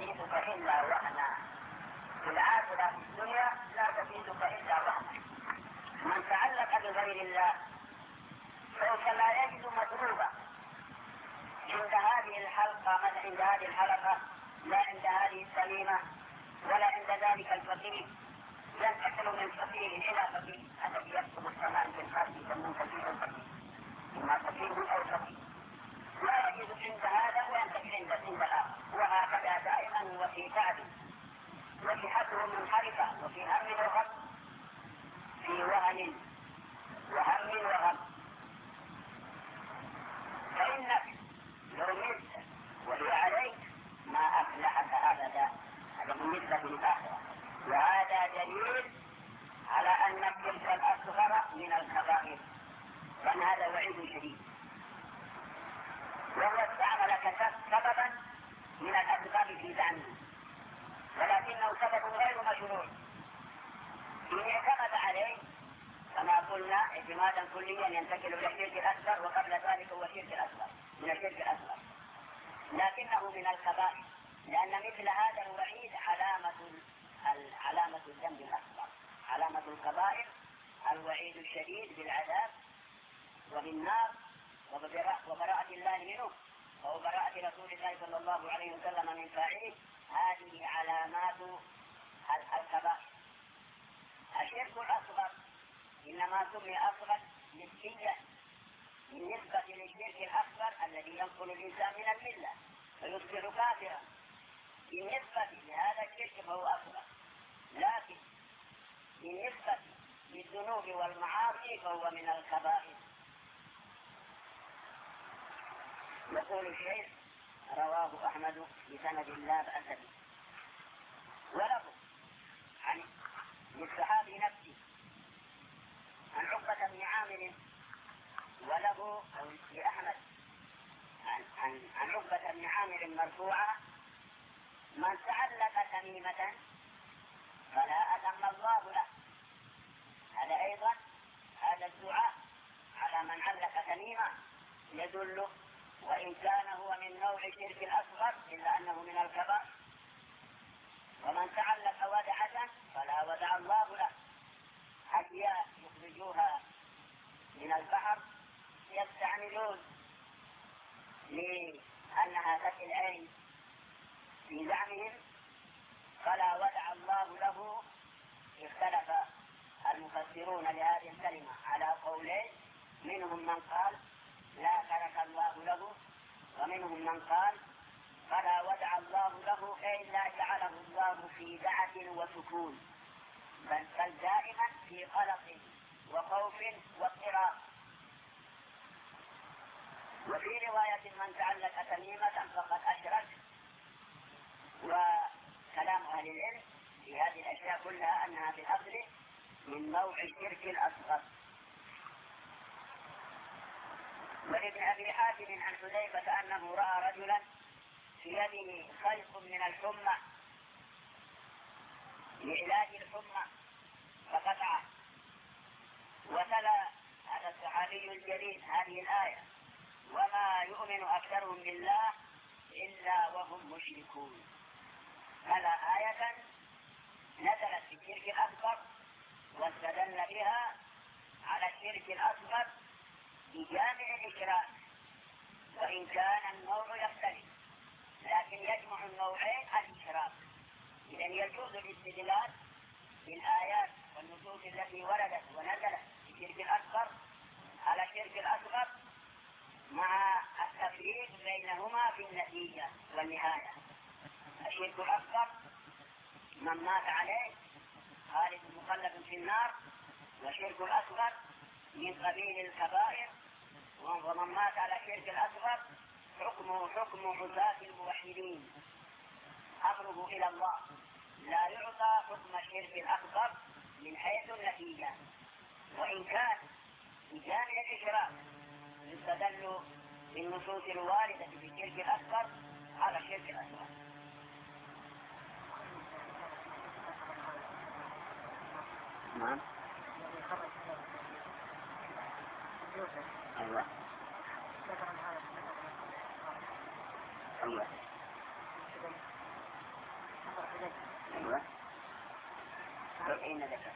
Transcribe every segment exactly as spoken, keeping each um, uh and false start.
تزيدك إلا وهنا في العاقبة في الدنيا لا تزيدك إلا وهنا. من تعلق بغير الله سوف لا يجد مطلوبا عند هذه الحلقة عند هذه الحلقة، لا عند هذه السليمة، ولا عند ذلك الفقير. ينتقل من فقير إلى فقير. الذي يكتب السماء في الأرض يسمون فقير الفقير، إما فقير أو فقير. لا يجد عند هذا وينتقل عند عند الآخر، وهكذا دائما وفي تعب، وفي حده منحرفة، وفي هم وغم، في وهن وهم وغم. فإنك لو مت وهي عليك ما أفلحك أبدا. هذا بالنسبة للآخرة، وهذا دليل على أن الشرك الأصغر من الكبائر، وأن هذا وعيد شديد. وهو استعملك سببا من الأسباب في زعمه، ولكنه سبب غير مشروع. إن اعتمد عليه كما قلنا اعتمادا كليا ينتقل إلى الشرك الأكبر، وقبل ذلك هو الشرك الأصغر من الشرك الأصغر، لكنه من الكبائر، لأن مثل هذا الوعيد علامة علامة الذنب الأكبر. علامة الكبائر الوعيد الشديد بالعذاب وبالنار وبراءة الله منه وبراءة رسول الله صلى الله عليه وسلم من فاعله. هذه علامات الكبائر. الشرك الأصغر إنما سمي أصغر نسبيا بالنسبة للشرك الأكبر الذي ينقل الإنسان من الملة فيصبح كافرا. بالنسبة لهذا الشرك فهو أصغر، لكن بالنسبة للذنوب والمعاصي فهو من الكبائر. يقول الشيخ رواه أحمد بسند لا بأس به، وله عن الصحابي نفسه عن عقبة بن عامر، وله لأحمد عن, عن, عن عقبة بن عامر مرفوعا: من تعلق تميمة فلا أتم الله له. هذا أيضا هذا الدعاء على من علق تميمة يدل، وإن كان هو من نوع الشرك الأصغر إلا أنه من الكبائر. ومن تعلق ودعة فلا ودع الله له. أشياء يخرجوها من البحر يستعملون لأنها تأتي العين في زعمهم، فلا ودع الله له. اختلف المفسرون لهذه الكلمة على قولين، منهم من قال لا ترك الله له، ومنهم من قال فلا ودع الله له إلا جعله الله في دعة وسكون، بل دائما في قلق وخوف واضطراب. وفي رواية من تعلق تميمة فقد أشرك. وكلام أهل العلم في هذه الأشياء كلها أنها في الأصل من نوع الشرك الأصغر. ولابن أبي حاتم عن حذيفة أنه رأى رجلا في يده خلق من الحمى لعلاج الحمى فقطعه، وتلا هذا الصحابي الجليل هذه الآية: وما يؤمن أكثرهم بالله إلا وهم مشركون. هذا آية نزلت في الشرك الأكبر واستدل بها على الشرك الأصغر بجامع الإشراك، وإن كان النوع يختلف لكن يجمع النوعين الإشراك. إذن يجوز الاستدلال بالآيات والنصوص التي وردت ونزلت في الشرك الأكبر على الشرك الأصغر مع التفريق بينهما في النتيجة والنهاية. الشرك الأكبر من مات عليه خالد مخلد في النار، والشرك الأصغر من قبيل الكبائر، ومن مات على الشرك الأصغر حكمه حكم عصاة الموحدين، أمره إلى الله، لا يعطى حكم الشرك الأكبر من حيث النتيجة، وإن كان بجانب الإشراك يستدل بالنصوص الواردة في الشرك الأكبر على الشرك الأصغر. نعم. أيوة. أيوة. أيوة. أين ذكر؟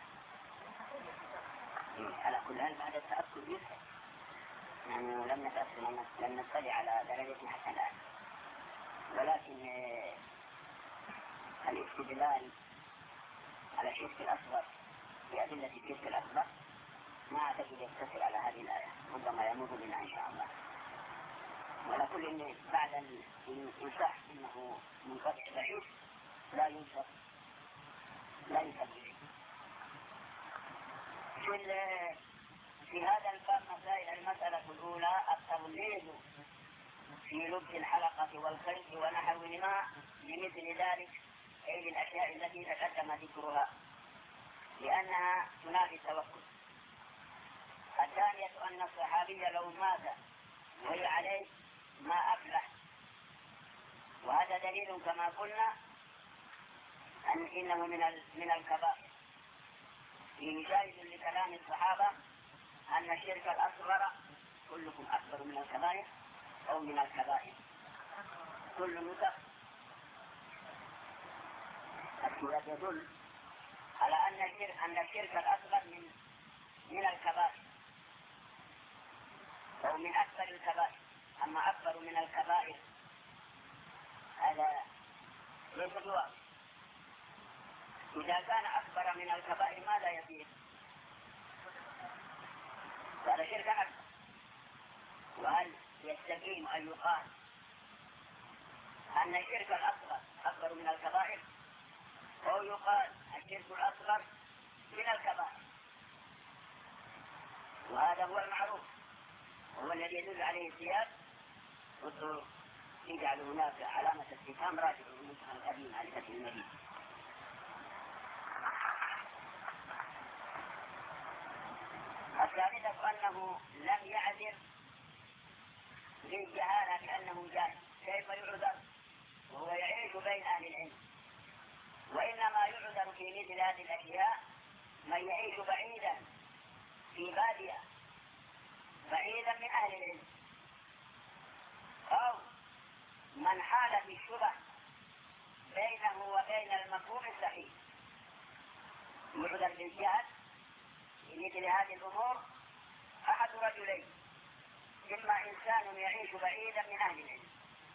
على كل حال بعد التأكد يفهم. يعني لم نتأكد لم نطلع على درجة حتى الآن، ولكن الاستدلال على الشرك الأصغر بأدلة الشرك الأصغر ما أعتقد يقتصر على هذه الآية، ربما يمر بنا إن شاء الله. ولا كل إن بعد الإنصاح إنه منقطع ضعيف لا ينصف لا يسمى. في في هذا الباب مسائل. المسألة الأولى التغليظ في لبس الحلقة والخيط ونحوهما لمثل ذلك، أي للأشياء التي تقدم ذكرها لأنها تنافي التوكل. الثانية أن الصحابي لو مات وهي عليه ما أفلح، وهذا دليل كما قلنا أن إنه من من الكبائر. فيه شاهد لكلام الصحابة أن الشرك الأصغر كلكم أكبر من الكبائر أو من الكبائر، كل نسخ السياق يدل على أن الشرك أن الشرك الأصغر من من الكبائر أو من أكبر الكبائر. أما أكبر من الكبائر هذا ليس بواقع. إذا كان أكبر من الكبائر ماذا يصير؟ هذا شرك أكبر. وهل يستقيم أن يقال أن الشرك الأصغر أكبر من الكبائر، أو يقال الشرك الأصغر من الكبائر؟ وهذا هو المعروف، وهو الذي يدل عليه السياق. يجعل هناك علامة استفهام راجع للنسخة القديمة على فتح المدينة. الثالثة أنه لم يعذر للجهالة بأنه جاهل. كيف يعذر وهو يعيش بين أهل العلم؟ وإنما يعذر في مثل هذه الأشياء من يعيش بعيدا في بادية بعيدا من أهل العلم، أو من حال في الشبه بينه وبين المفهوم الصحيح. يعذر بالجهل في مثل هذه الأمور أحد رجلين: إما إنسان يعيش بعيدا من أهل العلم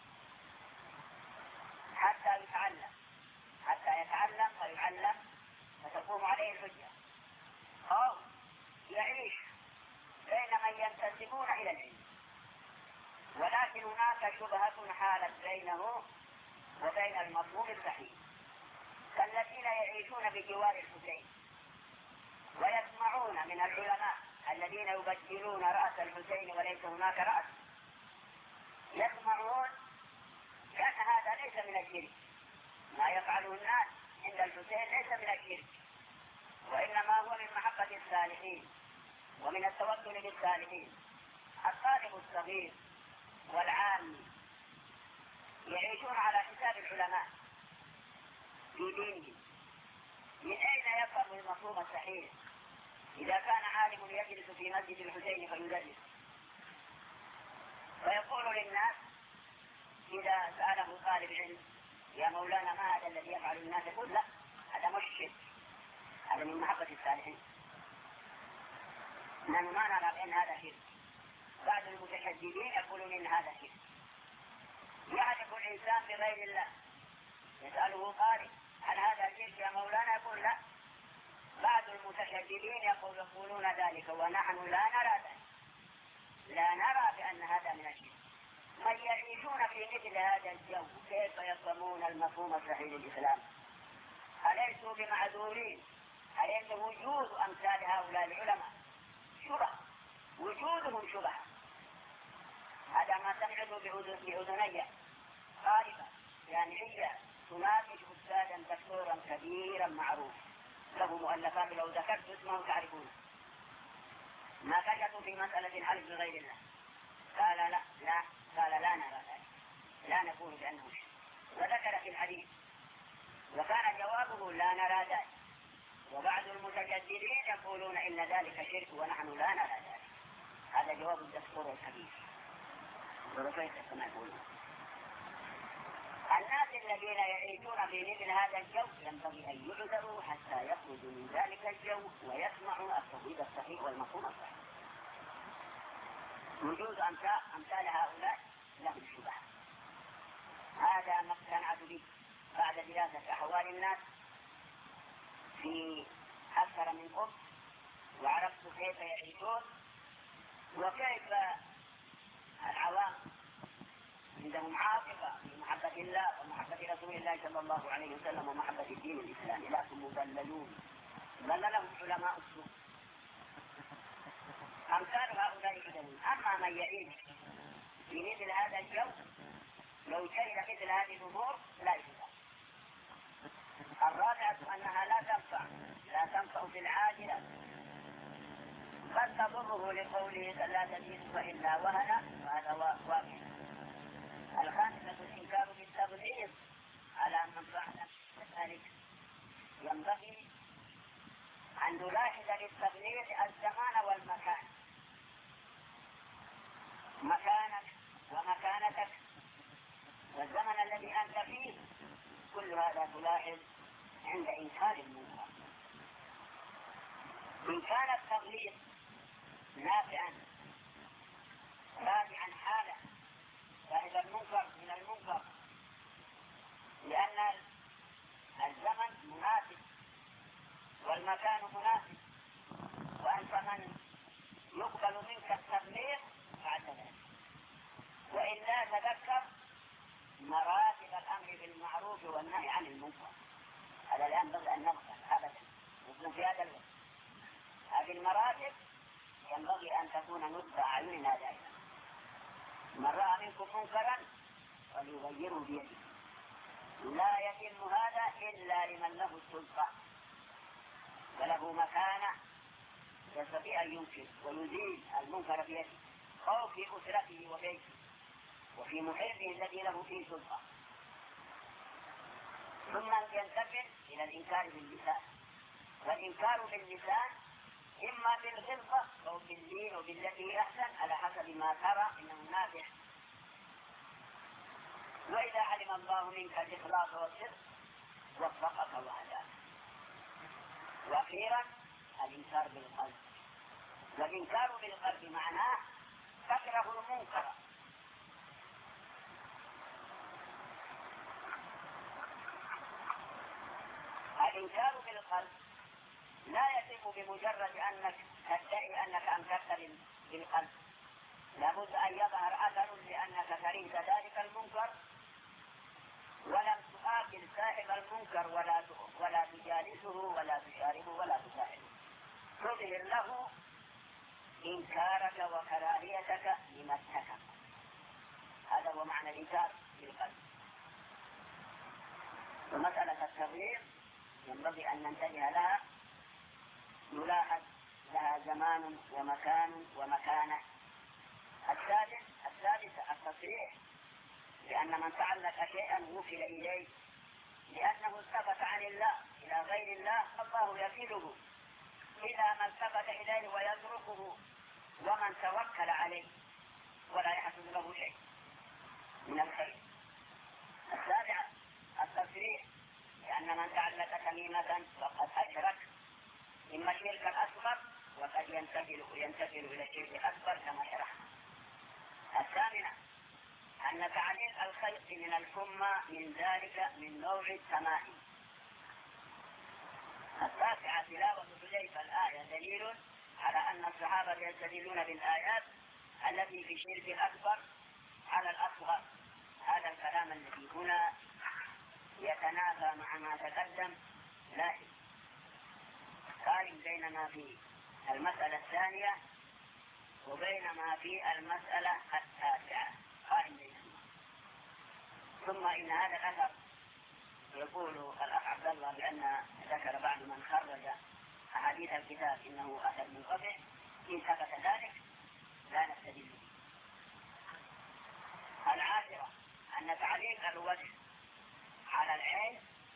حتى يتعلم حتى يتعلم فيعلم فتقوم عليه الحجة، أو يعيش بين من ينتسبون إلى العلم ولكن هناك شبهة حالت بينه وبين المفهوم الصحيح، كالذين يعيشون بجوار الحسين ويسمعون من العلماء الذين يبدلون رأس الحسين وليس هناك رأس، يسمعون كأن هذا ليس من الشرك. ما يفعله الناس عند الحسين ليس من الشرك، وإنما هو من محبة الصالحين ومن التوكل بالصالحين. الطالب الصغير والعام يعيشون على حساب العلماء في دينهم. من أين يفهم المفهوم الصحيح إذا كان عالم يجلس في مسجد الحسين فيدرس ويقول للناس إذا سأله طالب علم: يا مولانا ما هذا الذي يفعل الناس؟ يقول: لا، هذا مش شرك، هذا من محبة الصالحين، نحن ما نرى بأن هذا شرك. بعض المتشددين يقولون إن هذا شرك. يعرف الإنسان بغير الله يسأله قارئ: هل هذا شرك يا مولانا؟ يقول: لا. بعض المتشددين يقولون ذلك ونحن لا نرى ذلك، لا نرى بأن هذا من الشرك. من يعيشون في مثل هذا الجو كيف يفهمون المفهوم الصحيح للإسلام؟ أليسوا بمعذورين؟ أليس وجود أمثال هؤلاء العلماء شبه؟ وجودهم شبه. هذا ما سمعت بأذني طالبة جامعية تناقش أستاذا دكتورا كبيرا معروف له مؤلفات لو ذكرت اسمه تعرفونه، ناقشته في مسألة الحلف بغير الله. قال لا لا قال لا نرى ذلك، لا نقول بأنه شرك، وذكر في الحديث، وكان جوابه لا نرى ذلك. وبعض المتجددين يقولون إن ذلك شرك ونحن لا نرى ذلك. هذا جواب الدكتور الكبير. ورفيت كما يقولون. الناس الذين يعيشون في مثل هذا الجو ينبغي أن يعذروا حتى يخرجوا من ذلك الجو ويسمعوا التوحيد الصحيح والمفهوم الصحيح. وجود أمثال هؤلاء لهم شبهة. هذا ما اقتنعت به بعد دراسة أحوال الناس في أكثر من قرن، وعرفت كيف يعيشون وكيف العوام عندهم عاطفة في محبة الله ومحبة رسول الله صلى الله عليه وسلم ومحبة الدين الإسلامي، لكن مضللون ضللهم علماء السوء. أمثال هؤلاء يعذرون. أما من يعيش في مثل هذا الجو لو شهد مثل هذه الأمور لا يعذر. الرابعة أنها لا تنفع لا تنفع في العاجلة، قد تضره لقوله لا تزيد إلا وهنا، وهذا واقع. الخامسة الإنكار بالتغليظ على من فعل ذلك. ينبغي أن نلاحظ للتغليظ الزمان والمكان، مكانك ومكانتك والزمن الذي أنت فيه، كل هذا تلاحظ عند إنكار المنكر. إن كان التغليظ نافعا رافعا حالا صاحب المنكر من المنكر، لأن الزمن مناسب والمكان مناسب، وأنت من يقبل منك التغليظ بعد ذلك. وإلا تذكر مراتب الأمر بالمعروف والنهي عن المنكر. هذا لا ينبغي أن نغفل أبدا نحن في هذا الوقت. هذه المراتب ينبغي أن تكون نصب أعيننا دائما. من رأى منكم منكرا فليغيره بيده. لا يتم هذا إلا لمن له السلطة وله مكانة يستطيع أن ينكر ويزيل المنكر بيده، أو في أسرته وبيته وفي محيطه الذي له فيه سلطة. ثم ينتقل إلى الإنكار باللسان. والإنكار باللسان إما بالغلظة أو باللين وبالتي أحسن على حسب ما ترى إنه نافع. وإذا علم الله منك الإخلاص والصدق وفقك وهداك. وأخيرا الإنكار بالقلب. والإنكار بالقلب معناه تكره المنكر. الإنكار بالقلب لا يتم بمجرد أنك تدعي أنك أنكرت بالقلب، لابد أن يظهر أثر لأنك كرهت ذلك المنكر ولم تقابل صاحب المنكر ولا ولا تجالسه ولا تشاربه ولا تصاحبه، تظهر له إنكارك وكراهيتك لما ارتكب. هذا هو معنى الإنكار بالقلب. ومسألة التغليظ ينبغي أن ننتبه لها، نلاحظ لها زمان ومكان ومكانة. الثالث الثالثة التصريح، لأن من تعلق شيئا وكل إليه، لأنه التفت عن الله إلى غير الله الله يكله إلى من التفت إليه ويتركه، ومن توكل عليه ولا يحصل له شيء من الخير. السابعة التصريح، لأن من تعلق تميمة فقد أشرك، إما الشرك الأصغر وقد ينتقل ينتقل إلى الشرك الأكبر كما شرحنا. الثامنة أن تعليق الخيط من الحمى من ذلك من نوع التمائم. التاسعة تلاوة حذيفة الآية دليل على أن الصحابة يستدلون بالآيات التي في الشرك الأكبر على الأصغر. هذا الكلام الذي هنا يتنافى مع ما تقدم، لكن قارن بين ما في المسألة الثانية وبين ما في المسألة التاسعة، قارن بينهما. ثم إن هذا الأثر يقول الأخ عبد الله بأن ذكر بعض من خرج أحاديث الكتاب إنه أثر منقطع، إن ثبت ذلك لا نستدل به. العاشرة أن تعليق الوجه على العين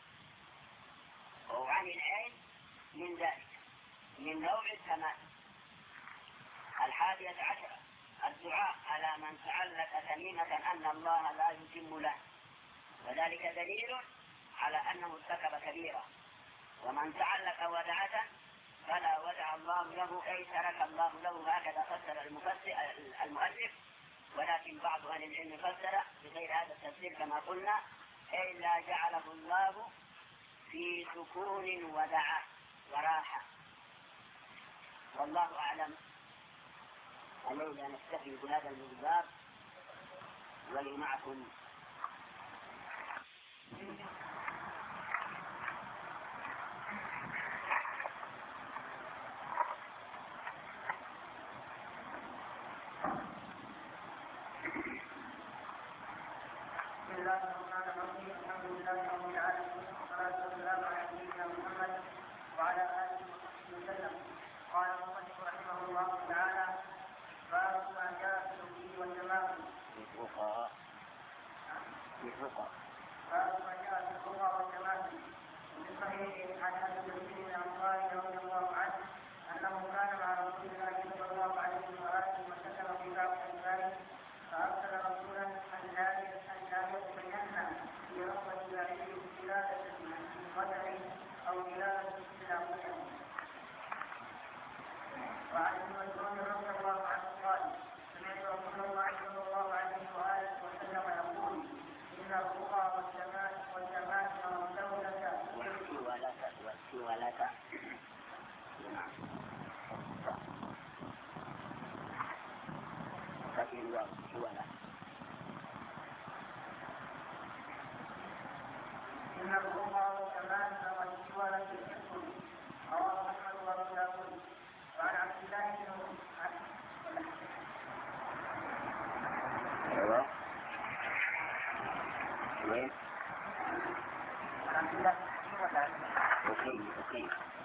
أو عن العين من ذلك من نوع التمام. الحادية عشرة الدعاء على من تعلق تميمة أن الله لا يتم له، وذلك دليل على أنه ارتكب كبيرة. ومن تعلق ودعة فلا ودع الله له، أي ترك الله له، هكذا فسر المؤلف. ولكن بعض أهل العلم فسر بغير هذا التفسير كما قلنا، أي لا جعله الله في سكون ودعة وراحة. والله أعلم. علينا نكتفي بهذا المقدار، ولي معكم بسم الله الرحمن الرحيم. الحمد لله رب العالمين، والصلاة والسلام على سيدنا محمد وعلى آله وصحبه وسلم. قال المصنف رحمه الله تعالى: باب ما جاء في الوكيل والتماثل. باب ما جاء في الرقى والتماثل. وفي الصحيح عن ابي بكر الانصاري رضي الله عنه انه كان مع رسول الله صلى الله عليه واله وسلم في بعض الاسفاره، فارسل رسولا ان لا يتبين في رقبه بعيره قلاده من قدر او قلاده من عقله. وعن ابن مسعود رضي الله عنه قال: سمعت رسول الله صلى الله عليه واله وسلم يقول: ان الرقى والتماثل والدولة والسولة إن الرقى والتماثل والسولة الحكم. رواه أحمد وأبو داود. وعن عبد الله بن وين؟ عبد الله أوكي أوكي.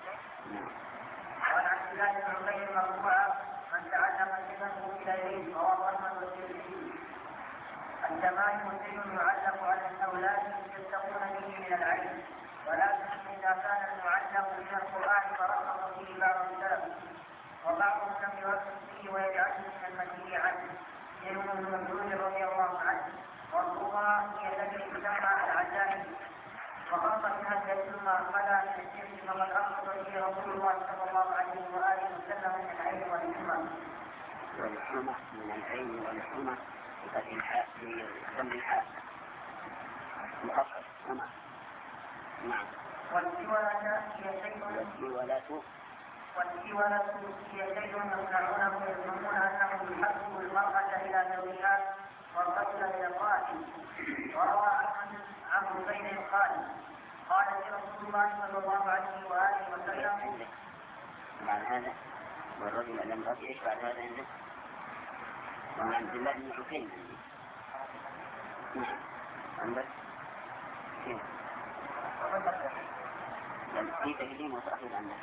وعن عبد الله بن عبيد مرفوعا: من تعلم شيئا إلى يديه. رواه أحمد والترمذي. التمائم شيء يعلق على الأولاد يتقون به من العين، ولكن إذا كان المعلق من القرآن فرخص فيه بعض السلف، وبعضهم لم يرخص فيه ويجعله من المنهي عنه، منهم ابن مسعود رضي الله عنه. والرقى هي التي تسمى العجائب، وخاصة بها الدليل ما أخذها من الشرك، فقد أخذ به رسول الله صلى الله عليه وآله وسلم من العين والحمى. والحمى من العين والحمى بفتح الحاء بضم الحاء مخفف. نعم. نعم. والسولة هي شيء والسولة والسولة هي شيء يصنعونه يزعمون أنه يحبب المرأة إلى زوجها والرجل إلى امرأته. وروى أحمد عن زبير قال: قال رسول الله صلى الله عليه وآله وسلم: بعد هذا والرجل إلى امرأته. إيش بعد هذا عندك؟ وعن عبد الله بن عقيل. نعم. عندك؟ كيف؟ في تقديم وتأخير عندك.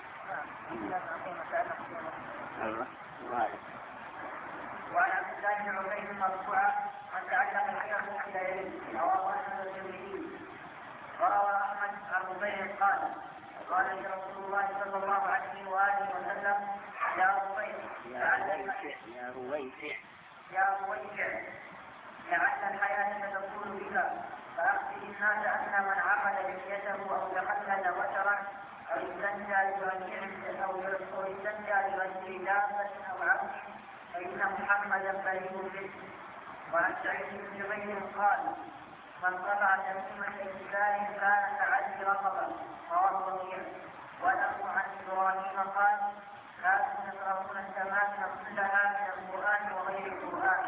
أيوة. وهذا. وعن عبد الله بن عقيل مرفوعا: من تعلق شيئا إلى يده. رواه أحمد والترمذي. وروى أحمد عن زبير قال: قال لي رسول الله صلى الله عليه وآله وسلم: يا رويفع يا رويفع يا رويفع لعل الحياة تكون بك، فأخبر الناس أن من عقد لحيته أو تقلد بشرا أو استنجى بوجه أو استنجى بوجه دابة أو عبد فإن محمدا بريء منه. وعن سعيد بن جبير قال: من قطع تميمة إنسان كان كعدل رقبة. رواه وكيع. وله عن إبراهيم قال: كانوا يقرؤون التماثل كلها من القرآن وغير القرآن.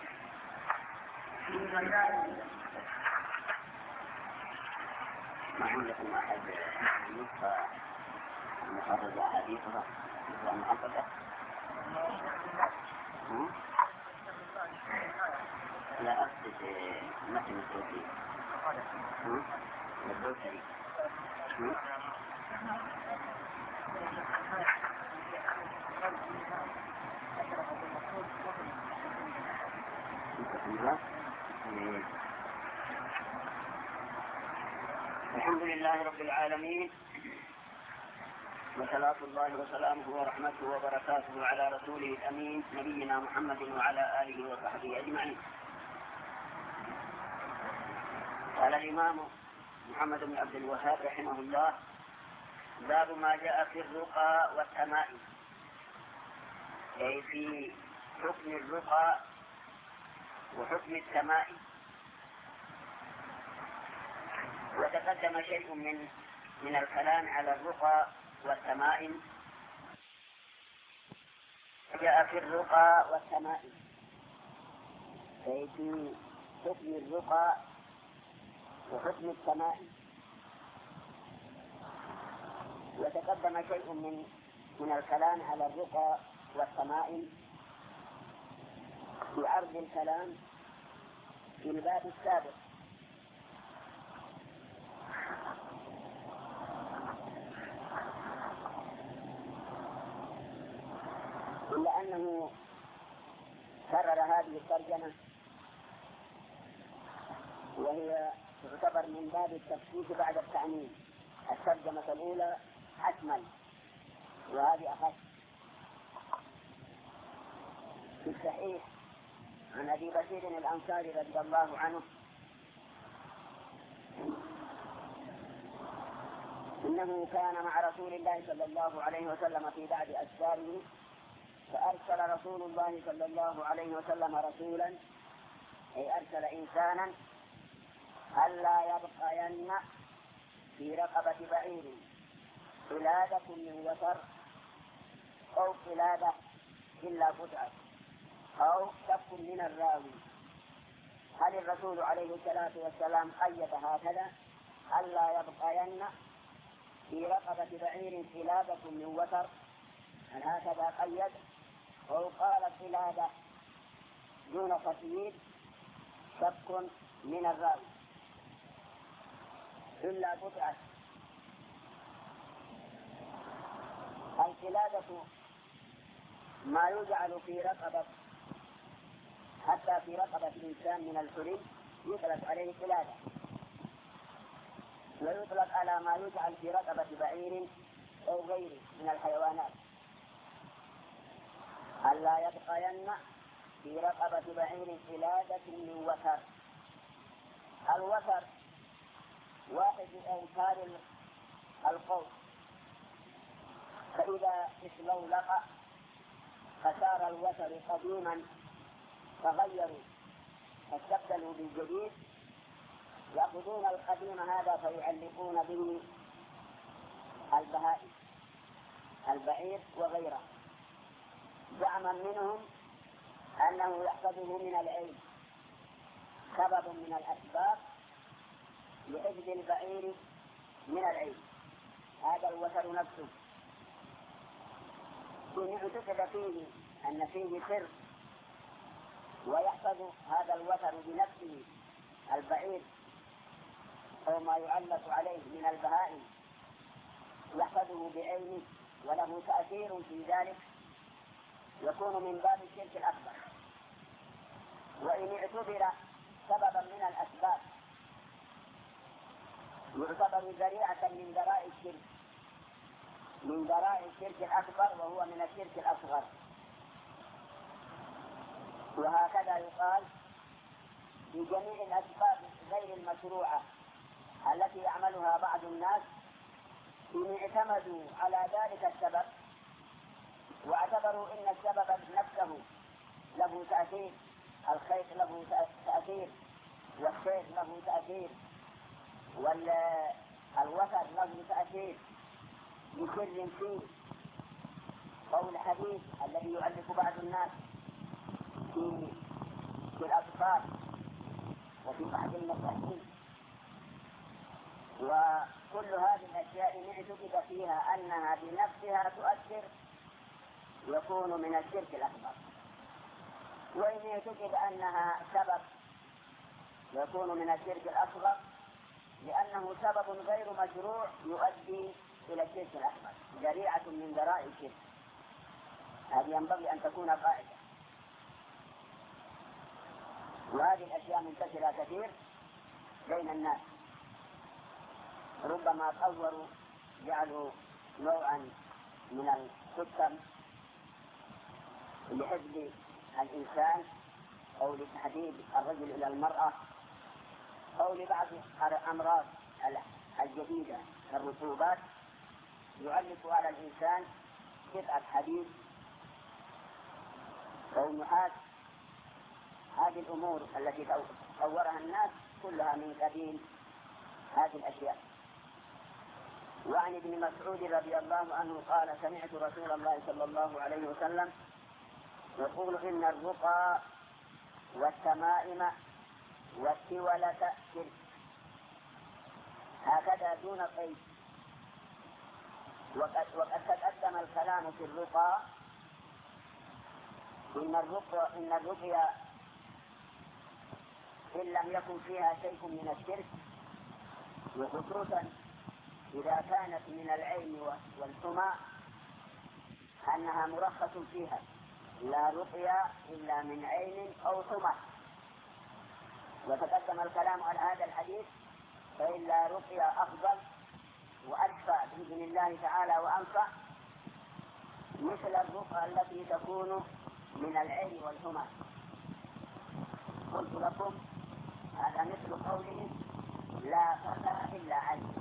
في مسائل. ما عندكم أحد يبقى مخرج أحاديثها ومحققة؟ لا أقصد متن التوحيد. الدوسري. الحمد لله رب العالمين، وصلاة الله وسلامه ورحمته وبركاته على رسوله الأمين نبينا محمد وعلى آله وصحبه أجمعين. قال الإمام محمد بن عبد الوهاب رحمه الله: باب ما جاء في الرقى والتمائم، أي في حكم الرقى وحكم التمائم. وتقدم شيء من من الكلام على الرقى والتمائم. جاء في الرقى والتمائم أي في حكم الرقى وحكم التمائم. وتقدم شيء من من الكلام على الرقى والتمائم في عرض الكلام في الباب السابق. إلا أنه كرر هذه الترجمة، وهي تعتبر من باب التفسير بعد التعميم. الترجمة الأولى أكمل وهذه أخف. في الصحيح عن أبي بشير الأنصاري رضي الله عنه إنه كان مع رسول الله صلى الله عليه وسلم في بعض أسفاره، فأرسل رسول الله صلى الله عليه وسلم رسولا، أي أرسل إنسانا، ألا يبقين في رقبة بعير قلادة من وتر أو قلادة إلا قطعة أو كف من الراوي. هل الرسول عليه الصلاة والسلام قيد هكذا: ألا يبقين في رقبة بعير قلادة من وتر؟ هل هكذا قيد؟ أو قال قلادة دون قصيد كف من الراوي إلا قطعة؟ القلادة ما يجعل في رقبة، حتى في رقبة الإنسان من الحلي يطلق عليه قلادة، ويطلق على ما يجعل في رقبة بعير أو غيره من الحيوانات. ألا يبقين في رقبة بعير قلادة من وتر. الوتر واحد من أوتار القوس، فإذا استولق فصار الوتر قديما تغيروا فاستبدلوا بالجديد، يأخذون القديم هذا فيعلقون به البهائم البعير وغيره، زعما منهم أنه يحفظه من العين، سبب من الأسباب لحفظ البعير من العين. هذا الوتر نفسه إن اعتقد فيه أن فيه سر ويحفظ هذا الوتر بنفسه البعير أو ما يعلق عليه من البهائم، يحفظه بعينه وله تأثير في ذلك، يكون من باب الشرك الأكبر. وإن اعتبر سببا من الأسباب يعتبر ذريعة من ذرائع الشرك، من ذرائع الشرك الأكبر، وهو من الشرك الأصغر. وهكذا يقال في جميع الأسباب غير المشروعة التي يعملها بعض الناس، إن اعتمدوا على ذلك السبب واعتبروا إن السبب نفسه له تأثير، الخيط له تأثير، والسيف له تأثير، والوتر له تأثير بسر فيه، قول الحديث الذي يؤلف بعض الناس في في الأطفال وفي بعض المساجين. وكل هذه الأشياء إن اعتقد فيها أنها بنفسها تؤثر يكون من الشرك الأكبر، وإن اعتقد أنها سبب يكون من الشرك الأصغر، لأنه سبب غير مشروع يؤدي إلى الشرك الأكبر، ذريعة من ذرائع الشرك. هذه ينبغي أن تكون قاعدة. وهذه الأشياء منتشرة كثير بين الناس، ربما صوروا جعلوا نوعا من السكر لحفظ الإنسان أو لتحديد الرجل إلى المرأة، أو أو لبعض الأمراض الجديدة كالرطوبات يعلق على الإنسان قطعة حديد أو نحاس. هذه الأمور التي طورها الناس كلها من قبيل هذه الأشياء. وعن ابن مسعود رضي الله عنه قال سمعت رسول الله صلى الله عليه وسلم يقول إن الرقى والتمائم والتولة شرك، هكذا دون قيد. وقد, وقد تقدم الكلام في الرقى إن الرقى إن الرقية إن لم يكن فيها شيء من الشرك، وخصوصا إذا كانت من العين والحمى أنها مرخص فيها، لا رقية إلا من عين أو حمى. وتقدم الكلام على هذا الحديث، فإلا رقية أفضل وأشفى بإذن الله تعالى وأنفع، مثل الرقى التي تكون من العين والحمى. قلت لكم هذا مثل قوله لا فتى إلا عين،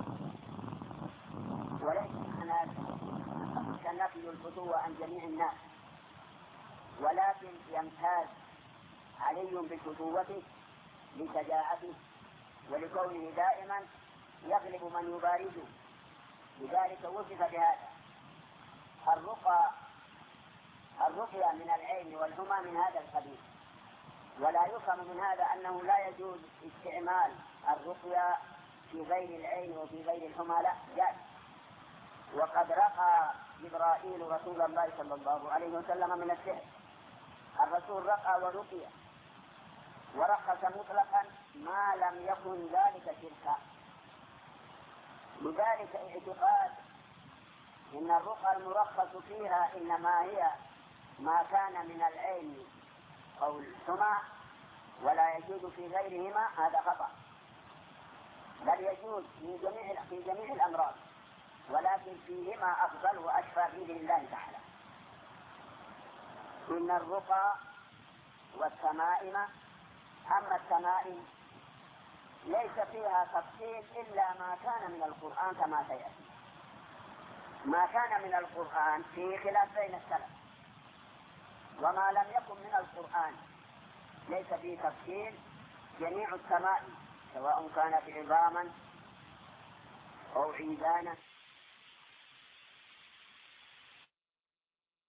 وليس معنى نفي الفتوى عن جميع الناس، ولكن يمتاز علي بالفتوة لشجاعته ولكونه دائما يغلب من يبارزه، لذلك وصف بهذا. الرقى الرقية من العين والحمى من هذا القبيل. ولا يفهم من هذا أنه لا يجوز استعمال الرقية في غير العين وفي غير الحمى، لا، جائز. وقد رقى جبرائيل رسول الله صلى الله عليه وسلم من السحر. الرسول رقى ورقي ورخص مطلقا ما لم يكن ذلك شركا. لذلك اعتقاد إن الرقى المرخص فيها إنما هي ما كان من العين أو الحمى ولا يجوز في غيرهما، هذا خطأ، بل يجوز في جميع في جميع الأمراض، ولكن فيهما أفضل وأشفى بإذن الله تعالى. إن الرقى والتمائم، أما التمائم ليس فيها تفصيل إلا ما كان من القرآن كما سيأتي. ما كان من القرآن فيه خلاف بين السلف، وما لم يكن من القرآن ليس فيه تفصيل. جميع التمائم سواء كانت عظاما أو عيدانا